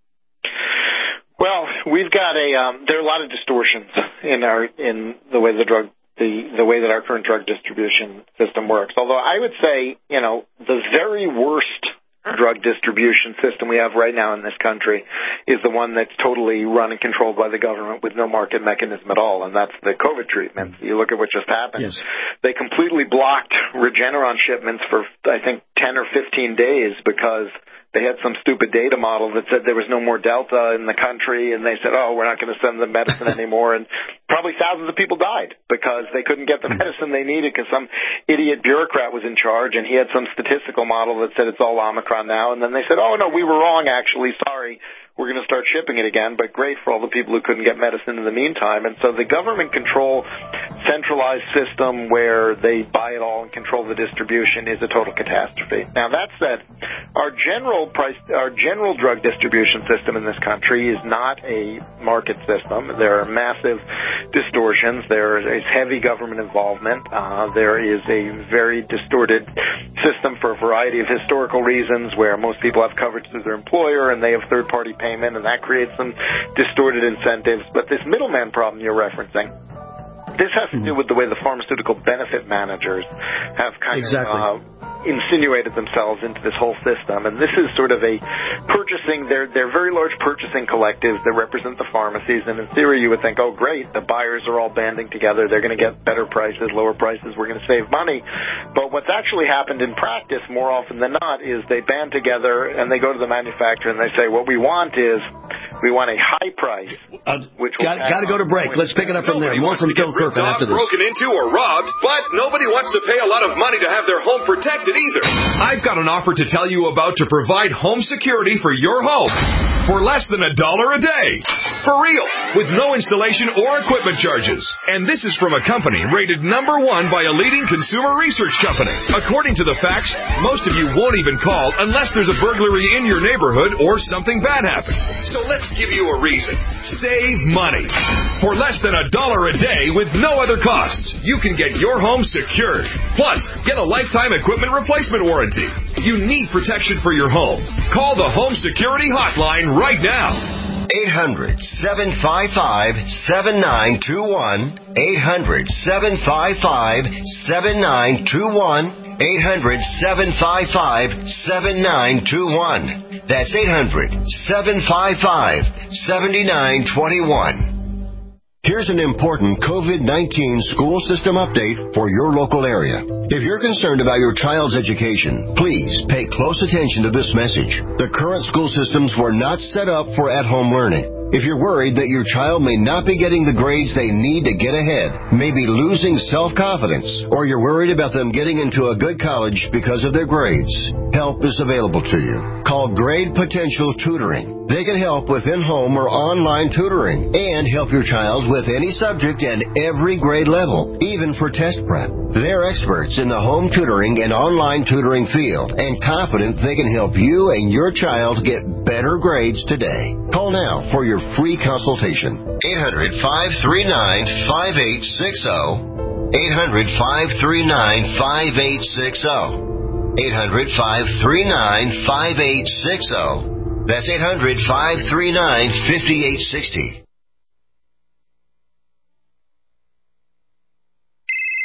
Well, we've got a um, there are a lot of distortions in our in the way the drug the the way that our current drug distribution system works. Although I would say, you know, the very worst drug distribution system we have right now in this country is the one that's totally run and controlled by the government with no market mechanism at all, and that's the COVID treatments. You look at what just happened. Yes. They completely blocked Regeneron shipments for, I think, ten or fifteen days because they had some stupid data model that said there was no more Delta in the country, and they said, oh, we're not going to send the medicine anymore. And probably thousands of people died because they couldn't get the medicine they needed because some idiot bureaucrat was in charge, and he had some statistical model that said it's all Omicron now. And then they said, oh, no, we were wrong, actually. Sorry. We're going to start shipping it again, but great for all the people who couldn't get medicine in the meantime. And so the government control centralized system where they buy it all and control the distribution is a total catastrophe. Now, that said, our general price, our general drug distribution system in this country is not a market system. There are massive distortions. There is heavy government involvement. Uh, there is a very distorted system for a variety of historical reasons where most people have coverage through their employer and they have third-party payment, and that creates some distorted incentives. But this middleman problem you're referencing, this has to do with the way the pharmaceutical benefit managers have kind exactly. of uh, insinuated themselves into this whole system. And this is sort of a purchasing, they're, they're very large purchasing collectives that represent the pharmacies. And in theory, you would think, oh, great, the buyers are all banding together. They're going to get better prices, lower prices. We're going to save money. But what's actually happened in practice more often than not is they band together and they go to the manufacturer and they say, what we want is we want a high price. Uh, which got, got to go to break. Let's pick it up from there. More from Phil Kirkland after this. Broken into or robbed, but nobody wants to pay a lot of money to have their home protected either. I've got an offer to tell you about to provide home security for your home for less than a dollar a day. For real, with no installation or equipment charges. And this is from a company rated number one by a leading consumer research company. According to the facts, most of you won't even call unless there's a burglary in your neighborhood or something bad happens. So let's give you a reason. Save money. For less than a dollar a day with no other costs, you can get your home secured. Plus, get a lifetime equipment replacement warranty. You need protection for your home. Call the Home Security Hotline right now. eight hundred, seven five five, seven nine two one. eight hundred, seven five five, seven nine two one. eight hundred, seven five five, seven nine two one. That's eight hundred, seven five five, seven nine two one. Here's an important COVID nineteen school system update for your local area. If you're concerned about your child's education, please pay close attention to this message. The current school systems were not set up for at-home learning. If you're worried that your child may not be getting the grades they need to get ahead, maybe losing self-confidence, or you're worried about them getting into a good college because of their grades, help is available to you. Call Grade Potential Tutoring. They can help with in-home or online tutoring and help your child with any subject and every grade level, even for test prep. They're experts in the home tutoring and online tutoring field and confident they can help you and your child get better grades today. Call now for your free consultation. eight hundred, five three nine, five eight six zero. eight hundred, five three nine, five eight six zero. eight hundred, five three nine, five eight six zero. That's eight hundred, five three nine, five eight six zero.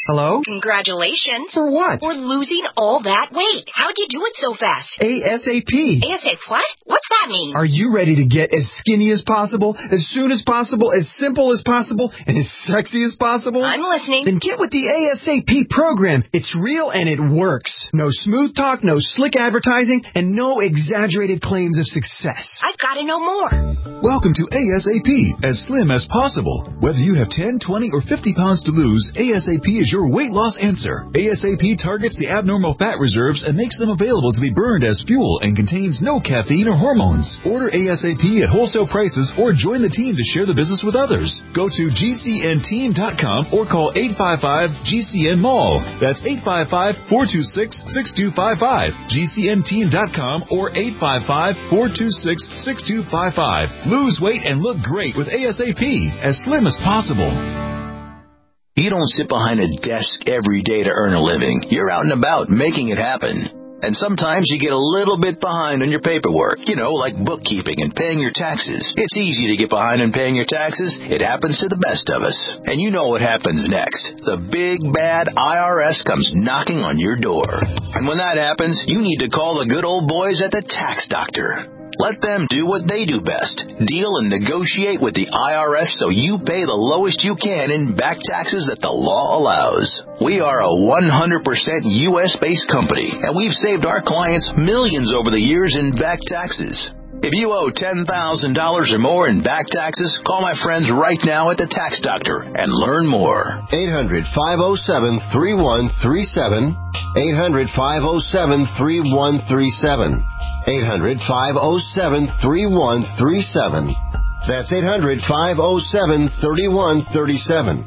Hello? Congratulations. For what? For losing all that weight. How'd you do it so fast? ASAP. ASAP what? What's that mean? Are you ready to get as skinny as possible, as soon as possible, as simple as possible, and as sexy as possible? I'm listening. Then get with the ASAP program. It's real and it works. No smooth talk, no slick advertising, and no exaggerated claims of success. I've got to know more. Welcome to ASAP, as slim as possible. Whether you have ten, twenty, or fifty pounds to lose, ASAP is your weight loss answer. ASAP targets the abnormal fat reserves and makes them available to be burned as fuel and contains no caffeine or hormones. Order ASAP at wholesale prices or join the team to share the business with others. Go to G C N team dot com or call eight five five G C N mall. That's eight five five, four two six, six two five five. G C N team dot com or eight five five, four two six, six two five five. Lose weight and look great with ASAP, as slim as possible. You don't sit behind a desk every day to earn a living. You're out and about making it happen. And sometimes you get a little bit behind on your paperwork, you know, like bookkeeping and paying your taxes. It's easy to get behind on paying your taxes. It happens to the best of us. And you know what happens next. The big, bad I R S comes knocking on your door. And when that happens, you need to call the good old boys at the Tax Doctor. Let them do what they do best. Deal and negotiate with the I R S so you pay the lowest you can in back taxes that the law allows. We are a one hundred percent U S-based company, and we've saved our clients millions over the years in back taxes. If you owe ten thousand dollars or more in back taxes, call my friends right now at the Tax Doctor and learn more. eight hundred, five oh seven, three one three seven. eight hundred, five oh seven, three one three seven. eight hundred, five oh seven, three one three seven. That's eight hundred, five oh seven, three one three seven.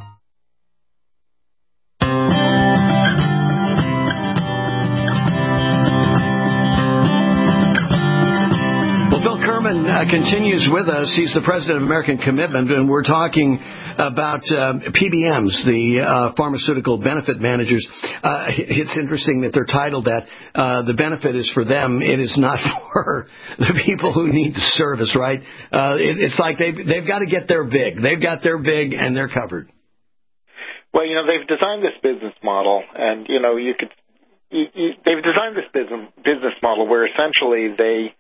Well, Bill Kerman uh, continues with us. He's the president of American Commitment, and we're talking about uh, P B Ms, the uh, pharmaceutical benefit managers. Uh, it's interesting that they're titled that. Uh, the benefit is for them. It is not for the people who need the service, right? Uh, it, it's like they've, they've got to get their big. They've got their big, and they're covered. Well, you know, they've designed this business model, and, you know, you could, you, you, they've designed this business, business model where essentially they,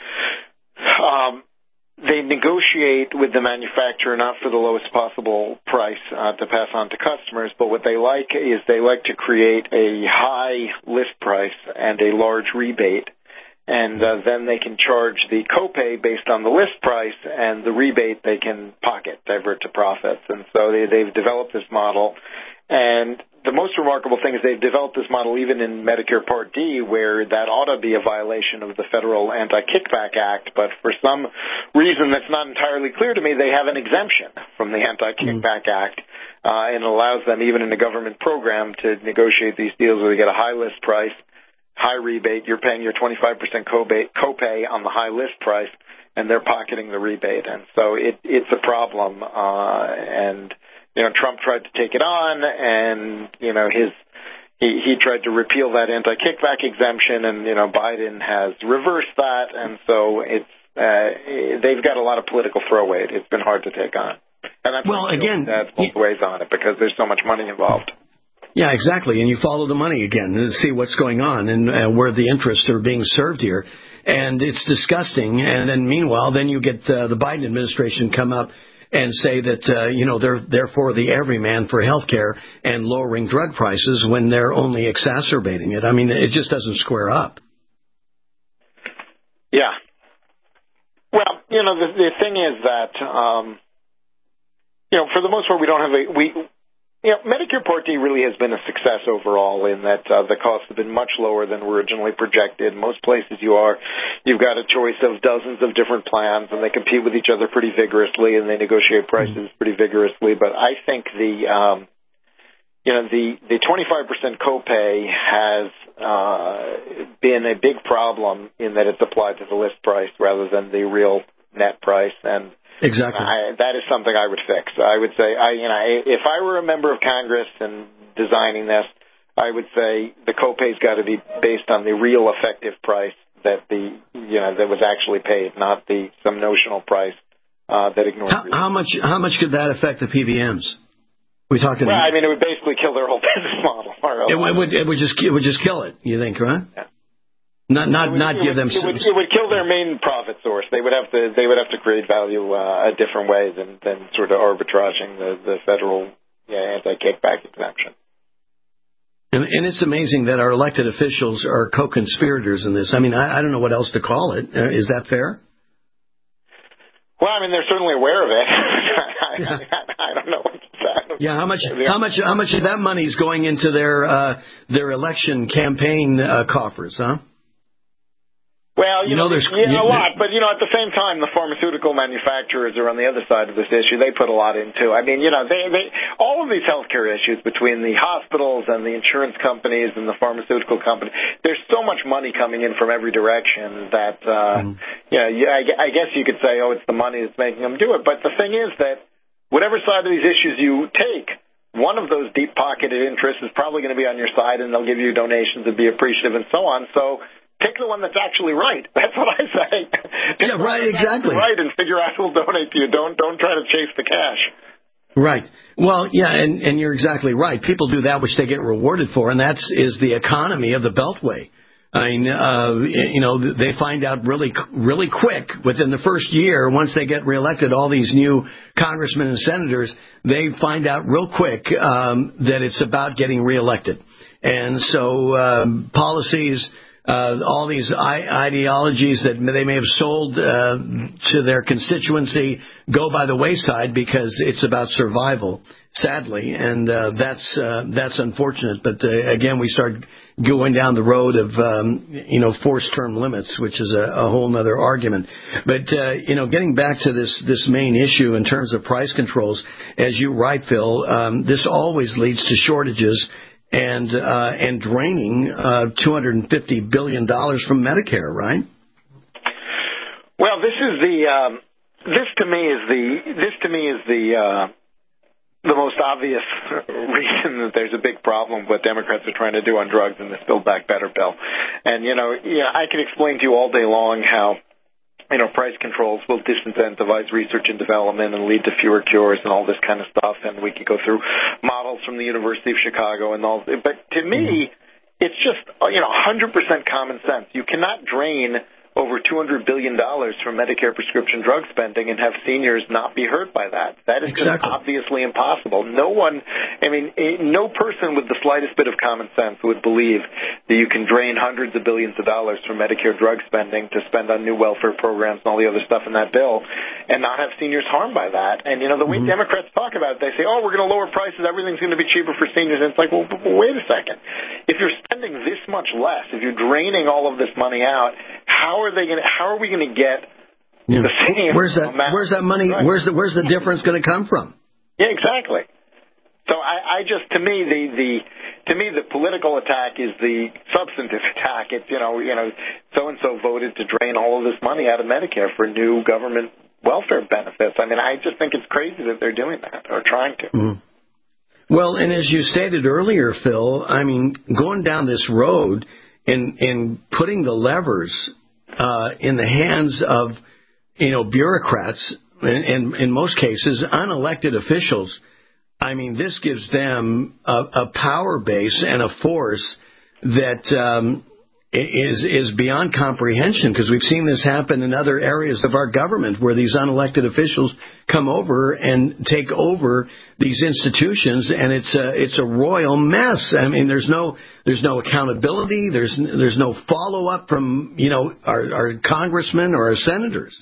um, They negotiate with the manufacturer not for the lowest possible price uh, to pass on to customers, but what they like is they like to create a high list price and a large rebate, and uh, then they can charge the copay based on the list price, and the rebate they can pocket, divert to profits. And so they, they've developed this model, and the most remarkable thing is they've developed this model even in Medicare Part D, where that ought to be a violation of the Federal Anti-Kickback Act, but for some reason that's not entirely clear to me, they have an exemption from the Anti-Kickback mm. Act, uh, and it allows them, even in a government program, to negotiate these deals where they get a high list price, high rebate, you're paying your twenty-five percent copay, copay on the high list price, and they're pocketing the rebate. And so it, it's a problem, uh, and you know, Trump tried to take it on, and, you know, his he, he tried to repeal that anti-kickback exemption, and, you know, Biden has reversed that, and so it's uh, they've got a lot of political throw weight. It's been hard to take on. And that's well, again, that's both ways on it, because there's so much money involved. Yeah, exactly, and you follow the money again and see what's going on and uh, where the interests are being served here. And it's disgusting, and then meanwhile, then you get uh, the Biden administration come up and say that, uh, you know, they're, they're for the everyman for health care and lowering drug prices when they're only exacerbating it. I mean, it just doesn't square up. Yeah. Well, you know, the, the thing is that, um, you know, for the most part, we don't have a, we, you know, Medicare Part D really has been a success overall in that uh, the costs have been much lower than were originally projected. Most places you are, you've got a choice of dozens of different plans, and they compete with each other pretty vigorously, and they negotiate prices pretty vigorously. But I think the, um, you know, the, the twenty-five percent copay has uh, been a big problem in that it's applied to the list price rather than the real net price, and Exactly. I, that is something I would fix. I would say, I, you know, if I were a member of Congress and designing this, I would say the copay's got to be based on the real effective price that the, you know, that was actually paid, not the some notional price uh, that ignores. How, how much? How much could that affect the P B Ms? We talking? Well, I mean, it would basically kill their whole business model. It, it would. It would just. It would just kill it. You think, right? Yeah. Not. Not. Would, not give would, them. It would, it would kill their main profit source. They would have to. They would have to create value uh, a different way than than sort of arbitraging the the federal yeah, anti-kickback exemption. And, and it's amazing that our elected officials are co-conspirators in this. I mean, I, I don't know what else to call it. Uh, is that fair? Well, I mean, they're certainly aware of it. I, yeah. I, I don't know what to say. Yeah, how much? How much? How much of that money is going into their uh, their election campaign uh, coffers? Huh? Well, you, you know, know, there's yeah, a lot, but you know, at the same time, the pharmaceutical manufacturers are on the other side of this issue. They put a lot into. I mean, you know, they, they all of these healthcare issues between the hospitals and the insurance companies and the pharmaceutical companies. There's so much money coming in from every direction that, uh, mm. you know, I, I guess you could say, oh, it's the money that's making them do it. But the thing is that whatever side of these issues you take, one of those deep-pocketed interests is probably going to be on your side, and they'll give you donations and be appreciative and so on. So. Pick the one that's actually right. That's what I say. Pick yeah, right, exactly. Right, and figure out who'll donate to you. Don't don't try to chase the cash. Right. Well, yeah, and, and you're exactly right. People do that which they get rewarded for, and that's is the economy of the Beltway. I mean, uh, you know, they find out really, really quick within the first year, once they get reelected, all these new congressmen and senators, they find out real quick um, that it's about getting reelected. And so um, policies... Uh, all these I- ideologies that they may have sold uh, to their constituency go by the wayside because it's about survival, sadly, and uh, that's uh, that's unfortunate. But uh, again, we start going down the road of um, you know forced term limits, which is a, a whole other argument. But uh, you know, getting back to this this main issue in terms of price controls, as you write, Phil, um, this always leads to shortages. And uh, and draining uh, two hundred fifty billion dollars from Medicare, right? Well, this is the um, this to me is the this to me is the uh, the most obvious reason that there's a big problem with what Democrats are trying to do on drugs in this Build Back Better bill. And you know, yeah, I can explain to you all day long how. You know, price controls will disincentivize research and development and lead to fewer cures and all this kind of stuff. And we could go through models from the University of Chicago and all. But to me, it's just, you know, one hundred percent common sense. You cannot drain over two hundred billion dollars from Medicare prescription drug spending and have seniors not be hurt by that. That is exactly. just obviously impossible. No one, I mean, no person with the slightest bit of common sense would believe that you can drain hundreds of billions of dollars from Medicare drug spending to spend on new welfare programs and all the other stuff in that bill and not have seniors harmed by that. And, you know, the way mm-hmm. Democrats talk about it, they say, oh, we're going to lower prices, everything's going to be cheaper for seniors. And it's like, well, wait a second. If you're spending this much less, if you're draining all of this money out, how are they going to, how are we going to get yeah. the same Where's that, amount? where's that money, right. where's the, where's the difference going to come from? Yeah, exactly. So I, I just, to me, the, the, to me, the political attack is the substantive attack. It's, you know, you know, so-and-so voted to drain all of this money out of Medicare for new government welfare benefits. I mean, I just think it's crazy that they're doing that or trying to. Mm. Well, and as you stated earlier, Phil, I mean, going down this road and, and putting the levers uh, in the hands of, you know, bureaucrats, and, and in most cases, unelected officials, I mean, this gives them a, a power base and a force that um, is is beyond comprehension, because we've seen this happen in other areas of our government where these unelected officials come over and take over these institutions, and it's a it's a royal mess. I mean, there's no there's no accountability. There's there's no follow up from you know our, our congressmen or our senators.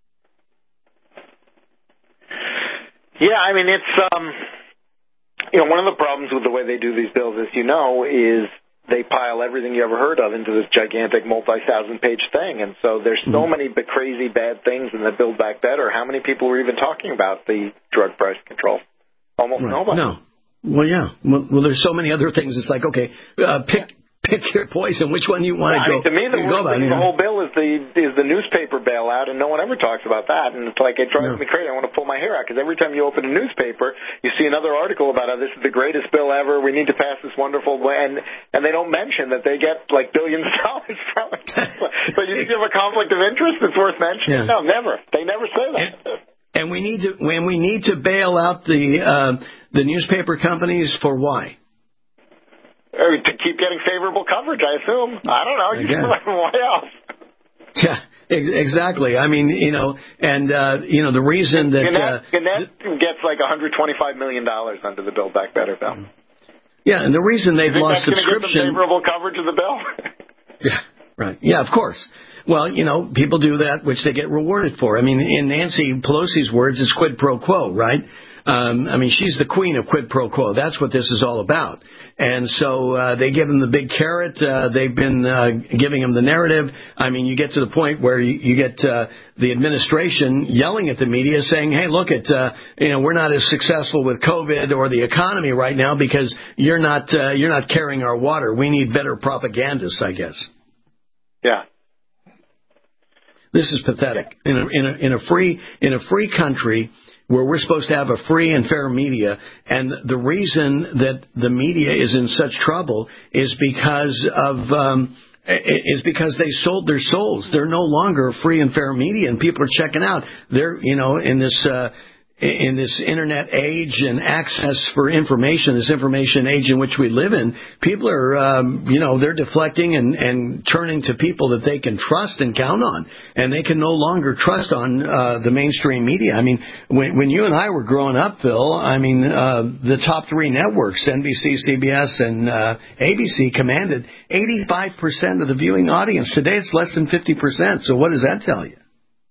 Yeah, I mean, it's um. You know, one of the problems with the way they do these bills, as you know, is they pile everything you ever heard of into this gigantic multi-thousand page thing. And so there's so mm-hmm. many crazy bad things in the Build Back Better. How many people were even talking about the drug price control? Almost right. nobody. No. Well, yeah. Well, well, there's so many other things. It's like, okay, uh, pick pick your poison. Which one you want yeah, to go? I mean, to me, the worst thing in the whole bill is the is the newspaper bailout, and no one ever talks about that. And it's like, it drives no. me crazy. I want to pull my hair out, because every time you open a newspaper, you see another article about how this is the greatest bill ever. We need to pass this wonderful way, and and they don't mention that they get like billions of dollars from it. So you think you have a conflict of interest that's worth mentioning? Yeah. No, never. They never say that. And, and we need to when we need to bail out the uh, the newspaper companies for why? Uh, to keep getting favorable coverage, I assume. I don't know. You Again. why else? Yeah, ex- exactly. I mean, you know, and, uh, you know, the reason that... Gannett, Uh, Gannett gets like one hundred twenty-five million dollars under the Build Back Better bill. yeah, and the reason they've you think lost that's going to get subscription... some favorable coverage of the bill? Yeah, right. Yeah, of course. Well, you know, people do that, which they get rewarded for. I mean, in Nancy Pelosi's words, it's quid pro quo, right? Um, I mean, she's the queen of quid pro quo. That's what this is all about. And so uh, they give them the big carrot. Uh, they've been uh, giving them the narrative. I mean, you get to the point where you, you get uh, the administration yelling at the media saying, hey, look, at uh, you know, we're not as successful with COVID or the economy right now because you're not uh, you're not carrying our water. We need better propagandists, I guess. Yeah. This is pathetic. In a, in a, in a free in a free country where we're supposed to have a free and fair media, and the reason that the media is in such trouble is because of um, is because they sold their souls. They're no longer free and fair media, and people are checking out. They're you know in this. Uh, In this internet age and access for information, this information age in which we live in, people are, um, you know, they're deflecting and, and turning to people that they can trust and count on. And they can no longer trust on uh, the mainstream media. I mean, when, when you and I were growing up, Phil, I mean, uh, the top three networks, N B C, C B S, and uh, A B C, commanded eighty-five percent of the viewing audience. Today it's less than fifty percent. So what does that tell you?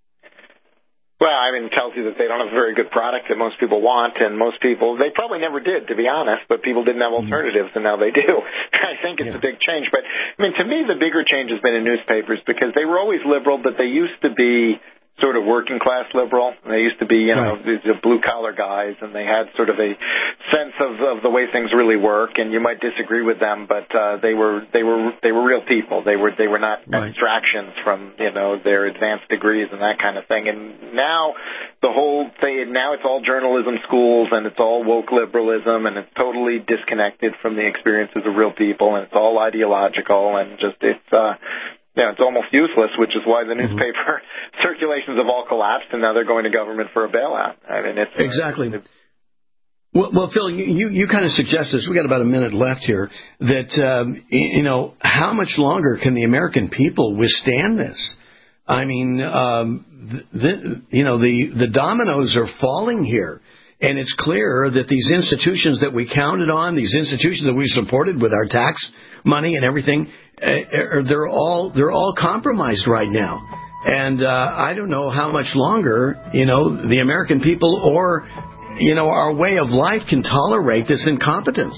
Well, I mean, it tells you that they don't have a very good product that most people want, and most people, they probably never did, to be honest, but people didn't have alternatives, and now they do. I think it's yeah. a big change. But, I mean, to me, the bigger change has been in newspapers because they were always liberal, but they used to be sort of working class liberal. They used to be, you know, right. the blue collar guys, and they had sort of a sense of, of the way things really work. And you might disagree with them, but uh, they were they were they were real people. They were they were not right. abstractions from you know their advanced degrees and that kind of thing. And now the whole thing now it's all journalism schools and it's all woke liberalism and it's totally disconnected from the experiences of real people and it's all ideological and just it's. Uh, Yeah, it's almost useless, which is why the newspaper mm-hmm. circulations have all collapsed, and now they're going to government for a bailout. I mean, it's exactly. Uh, it's, well, well, Phil, you, you kind of suggest this. We got about a minute left here. That um, you know, how much longer can the American people withstand this? I mean, um, the, you know, the the dominoes are falling here. And it's clear that these institutions that we counted on, these institutions that we supported with our tax money and everything, uh, they're all they're all compromised right now. And uh, I don't know how much longer, you know, the American people or, you know, our way of life can tolerate this incompetence.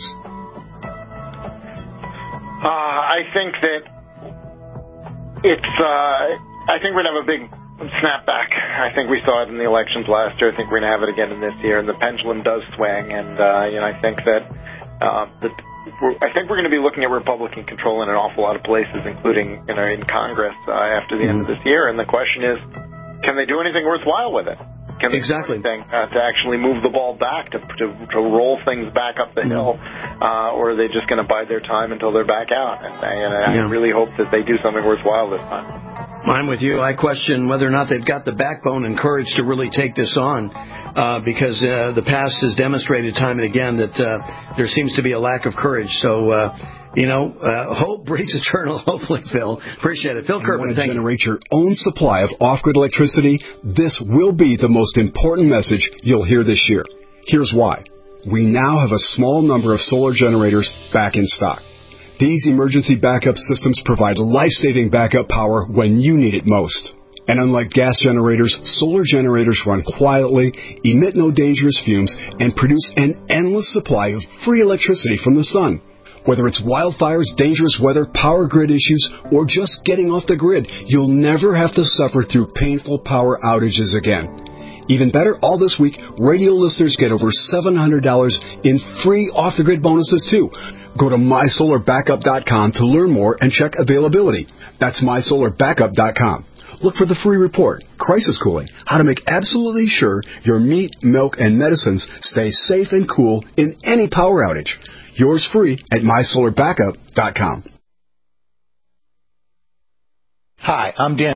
Uh, I think that it's. Uh, I think we're gonna have a big snapback. I think we saw it in the elections last year. I think we're going to have it again in this year. And the pendulum does swing. And, uh, you know, I think that, uh, that we're, I think we're going to be looking at Republican control in an awful lot of places, including, you know, in Congress uh, after the mm-hmm. end of this year. And the question is, can they do anything worthwhile with it? Can they exactly. do anything uh, to actually move the ball back, to, to, to roll things back up the mm-hmm. hill? Uh, or are they just going to bide their time until they're back out? And, and I yeah. really hope that they do something worthwhile this time. I'm with you. I question whether or not they've got the backbone and courage to really take this on, uh, because uh, the past has demonstrated time and again that uh, there seems to be a lack of courage. So, uh, you know, uh, hope breeds eternal. Hopefully, Phil. Appreciate it. Phil Kerpen, thank you. Generate your own supply of off-grid electricity. This will be the most important message you'll hear this year. Here's why. We now have a small number of solar generators back in stock. These emergency backup systems provide life-saving backup power when you need it most. And unlike gas generators, solar generators run quietly, emit no dangerous fumes, and produce an endless supply of free electricity from the sun. Whether it's wildfires, dangerous weather, power grid issues, or just getting off the grid, you'll never have to suffer through painful power outages again. Even better, all this week, radio listeners get over seven hundred dollars in free off-the-grid bonuses, too. Go to my solar backup dot com to learn more and check availability. That's my solar backup dot com. Look for the free report, Crisis Cooling, how to make absolutely sure your meat, milk, and medicines stay safe and cool in any power outage. Yours free at my solar backup dot com. Hi, I'm Dan.